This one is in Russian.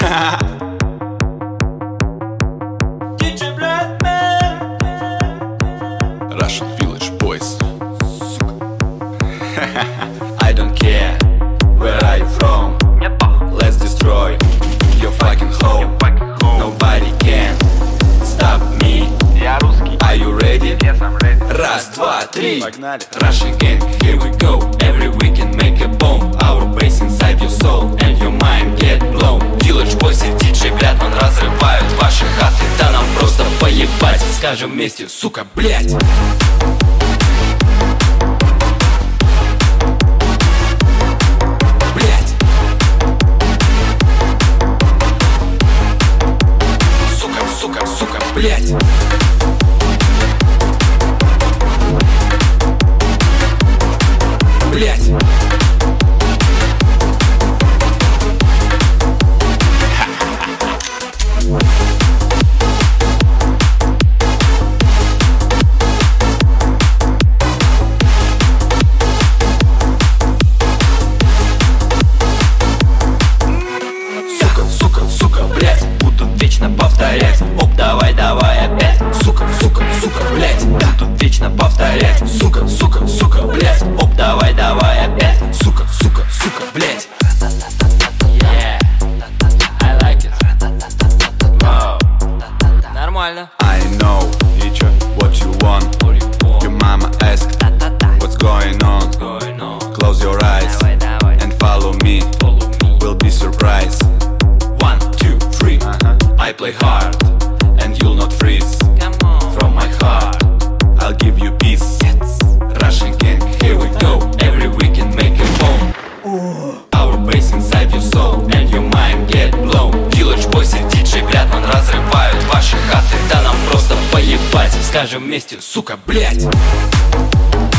Russian Village Boys. I don't care where are you from. Let's destroy your fucking home. Nobody can stop me. Are you ready? Yes, I'm ready. Раз, два, три. Погнали. Russian gang, here we go. Every weekend make a bomb. Our bass inside your soul and your mind get blown. Village Boys и DJ Блядман разрывают ваши хаты. Да нам просто поебать. Скажем вместе, сука, блядь. Блядь. Сука, сука, сука, блядь. Блядь. Сука, сука, сука, блядь. Буду вечно повторять. Оп, давай, давай опять. Сука, сука, сука, блядь. Буду вечно повторять. Сука, сука, сука, блядь. Оп, давай, давай опять. Сука, сука, сука, блядь. Yeah, I like it. Wow. Нормально. I know what you want. Your mama asked what's going on. Close your eyes Давай, давай. and follow me. We'll be surprised. 1, 2, 3. I play hard and you'll not freeze. Come on. From my heart I'll give you peace. Russian gang, here we go. Every weekend make a bomb. Our bass inside your soul and your mind get blown. Village Boys и DJ Блядман разрывают ваши хаты. Да нам просто поебать. Скажем вместе, сука, блядь.